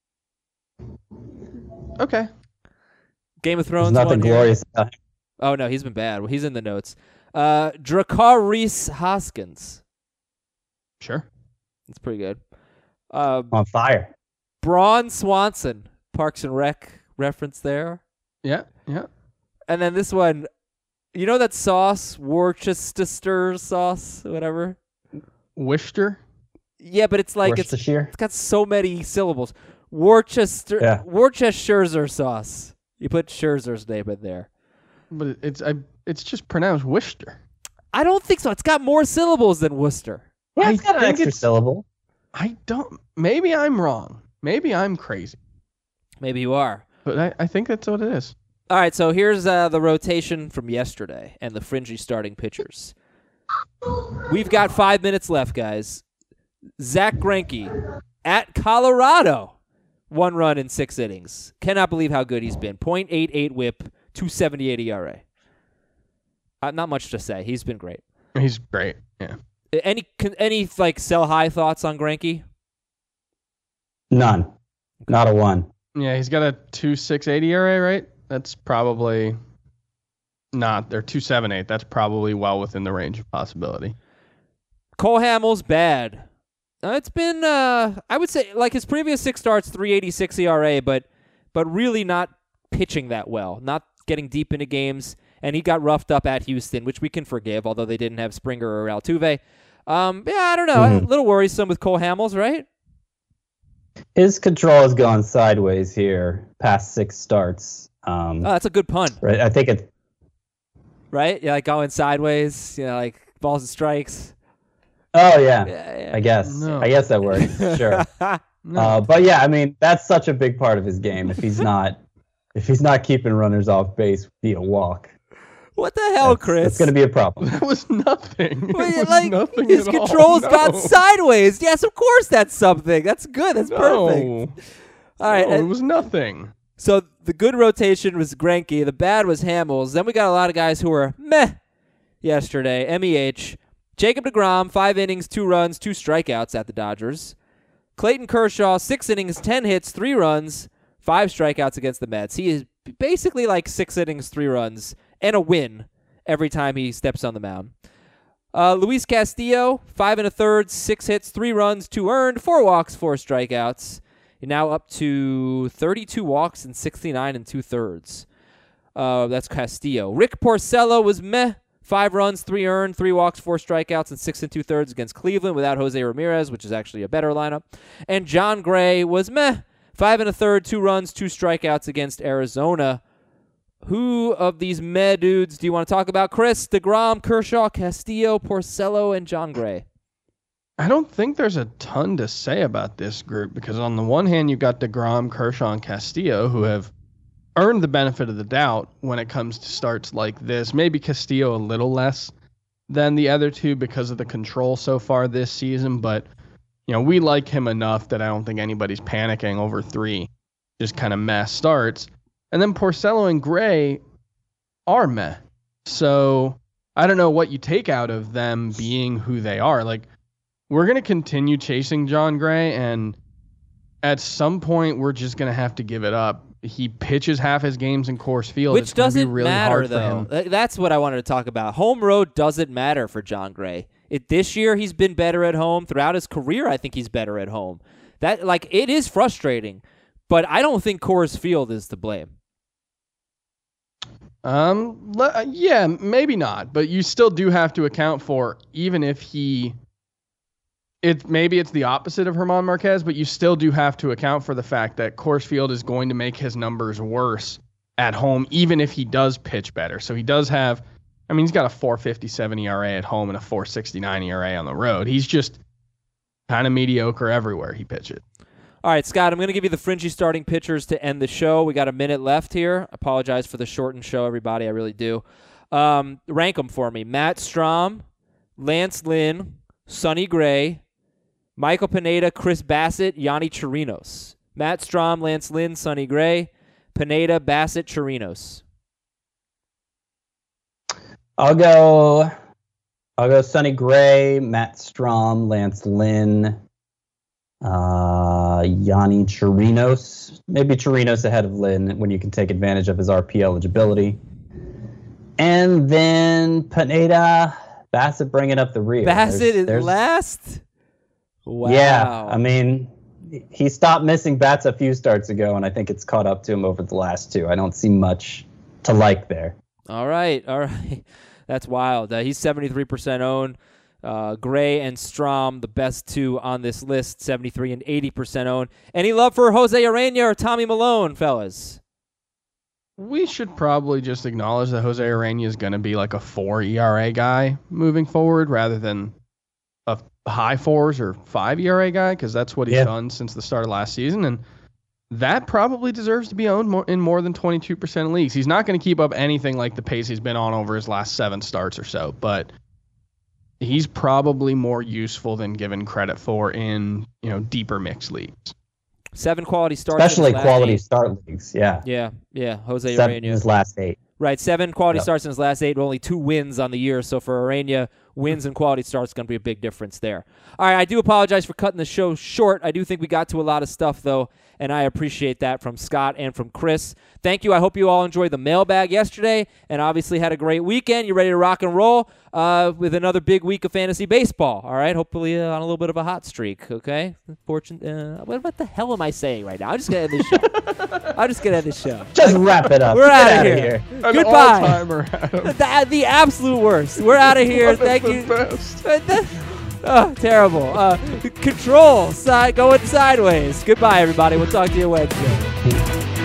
Okay. Game of Thrones. There's nothing glorious about him. Oh, no, he's been bad. Well, he's in the notes. Uh, Drakkar Reese Hoskins. Sure. That's pretty good. Uh, On fire. Braun Swanson, Parks and Rec reference there. Yeah, yeah. And then this one, you know that sauce, Worcester sauce, whatever? Worcester? Yeah, but it's like, it's, it's got so many syllables. Worcester, yeah. Worcestershire sauce. You put Scherzer's name in there. But it's I, it's just pronounced Worcester. I don't think so. It's got more syllables than Worcester. Yeah, it's got an extra syllable. I don't. Maybe I'm wrong. Maybe I'm crazy. Maybe you are. But I, I think that's what it is. All right, so here's uh, the rotation from yesterday and the fringy starting pitchers. We've got five minutes left, guys. Zach Greinke at Colorado. One run in six innings. Cannot believe how good he's been. point eight eight whip, two seventy-eight E R A. Uh, not much to say. He's been great. He's great, yeah. Any any like sell high thoughts on Greinke? None. Not a one. Yeah, he's got a two sixty-eight E R A, right? That's probably not. They're two seventy-eight. That's probably well within the range of possibility. Cole Hamels bad. Uh, it's been uh, I would say like his previous six starts, three eighty-six E R A, but but really not pitching that well, not getting deep into games. And he got roughed up at Houston, which we can forgive, although they didn't have Springer or Altuve. Um, yeah, I don't know. Mm-hmm. A little worrisome with Cole Hamels, right? His control has gone sideways here past six starts. Um, oh, that's a good pun. Right, I think it's right. Yeah, like going sideways. You know, like balls and strikes. Oh yeah, yeah, yeah. I guess. No. I guess that works. Sure. no. uh, but yeah, I mean that's such a big part of his game. If he's not, if he's not keeping runners off base via walk. What the hell, that's, Chris? It's going to be a problem. That was nothing. It Wait, was like, nothing his at control's all. gone no. sideways. Yes, of course that's something. That's good. That's no. perfect. All right. No, it was nothing. So the good rotation was Greinke. The bad was Hamels. Then we got a lot of guys who were meh yesterday. M E H. Jacob deGrom, five innings, two runs, two strikeouts at the Dodgers. Clayton Kershaw, six innings, ten hits, three runs, five strikeouts against the Mets. He is basically like six innings, three runs, and a win every time he steps on the mound. Uh, Luis Castillo, five and a third, six hits, three runs, two earned, four walks, four strikeouts. You're now up to thirty-two walks and sixty-nine and two thirds. Uh, that's Castillo. Rick Porcello was meh. Five runs, three earned, three walks, four strikeouts, and six and two thirds against Cleveland without Jose Ramirez, which is actually a better lineup. And John Gray was meh. Five and a third, two runs, two strikeouts against Arizona. Who of these meh dudes do you want to talk about? Chris, DeGrom, Kershaw, Castillo, Porcello, and John Gray. I don't think there's a ton to say about this group because on the one hand, you've got DeGrom, Kershaw, and Castillo who have earned the benefit of the doubt when it comes to starts like this. Maybe Castillo a little less than the other two because of the control so far this season, but you know, we like him enough that I don't think anybody's panicking over three just kind of meh starts. And then Porcello and Gray are meh. So I don't know what you take out of them being who they are. Like, we're going to continue chasing John Gray, and at some point we're just going to have to give it up. He pitches half his games in Coors Field. Which it's gonna doesn't be really matter, hard though. for him. That's what I wanted to talk about. Home road doesn't matter for Jon Gray. It, this year he's been better at home. Throughout his career, I think he's better at home. That like it is frustrating, but I don't think Coors Field is to blame. Um, le- yeah, maybe not, but you still do have to account for, even if he, it maybe it's the opposite of German Marquez, but you still do have to account for the fact that Coors Field is going to make his numbers worse at home, even if he does pitch better. So he does have, I mean, he's got a four fifty-seven E R A at home and a four sixty-nine E R A on the road. He's just kind of mediocre everywhere he pitches. All right, Scott, I'm going to give you the fringy starting pitchers to end the show. We got a minute left here. Apologize for the shortened show, everybody. I really do. Um, rank them for me. Matt Strahm, Lance Lynn, Sonny Gray, Michael Pineda, Chris Bassett, Yanni Chirinos. Matt Strahm, Lance Lynn, Sonny Gray, Pineda, Bassett, Chirinos. I'll go I'll go Sonny Gray, Matt Strahm, Lance Lynn, Uh, Yanni Chirinos, maybe Chirinos ahead of Lynn when you can take advantage of his R P eligibility. And then Pineda, Bassett bringing up the rear. Bassett there's, is there's, last? Wow. Yeah, I mean, he stopped missing bats a few starts ago, and I think it's caught up to him over the last two. I don't see much to like there. All right, all right. That's wild. Uh, he's seventy-three percent owned. Uh, Gray and Strahm, the best two on this list, seventy-three and eighty percent owned. Any love for Jose Urena or Tommy Milone, fellas? We should probably just acknowledge that Jose Urena is going to be like a four E R A guy moving forward rather than a high fours or five E R A guy, because that's what he's yeah. done since the start of last season. And that probably deserves to be owned more, in more than twenty-two percent of leagues. He's not going to keep up anything like the pace he's been on over his last seven starts or so, but he's probably more useful than given credit for in, you know, deeper mixed leagues. Seven quality starts. Especially quality eight. start leagues, yeah. Yeah, yeah. Jose Seven Urena. in his last eight. Right, seven quality Yep. starts in his last eight, only two wins on the year. So for Urena, wins and quality starts going to be a big difference there. All right, I do apologize for cutting the show short. I do think we got to a lot of stuff, though, and I appreciate that from Scott and from Chris. Thank you. I hope you all enjoyed the mailbag yesterday and obviously had a great weekend. You ready to rock and roll uh, with another big week of fantasy baseball, all right? Hopefully uh, on a little bit of a hot streak, okay? Fortune. Uh, what, what the hell am I saying right now? I'm just going to end this show. I'm just going to end this show. Just wrap it up. We're Get out of outta here. here. An Goodbye. all-timer, Adam. The, the absolute worst. We're out of here. Thank the you. best. Oh, terrible. Uh, control. Side going sideways. Goodbye, everybody. We'll talk to you Wednesday.